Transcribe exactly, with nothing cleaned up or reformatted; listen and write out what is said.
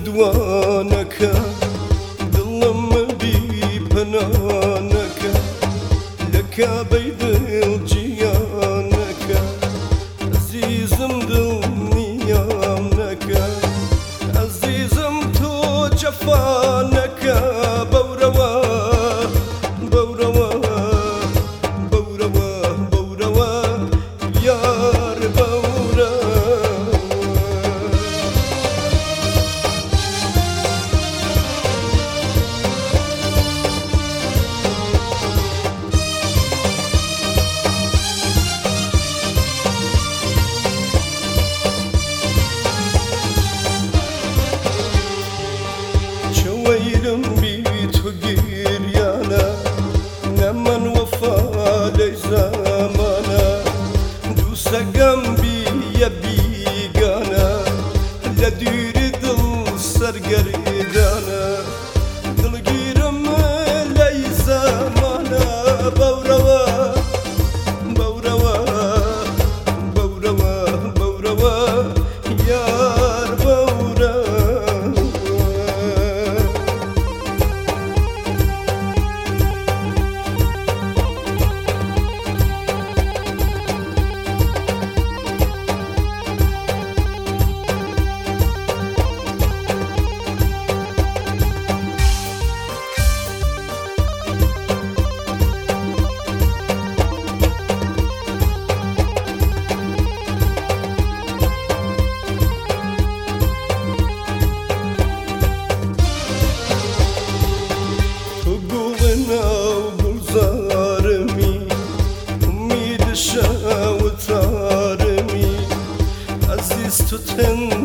ردوانك دڵم بیپەنانەکە لە کابەی دڵگیانەکە عەزیزم دڵنیامنەکە عەزیزم تۆ جەفانەکە بەورەوە بەورەوە بەورەوە بەورەوە یار بەورە ويلم بيت وقيريانا نمن وفا لي زمانا دوسا قنبي يبي قانا لدير دل سرقريدانا دل قيرم لي زمانا بوروا بوروا بوروا بوروا يار بوروا وبوزارمي أمي دشا وتارمي عزيز تتن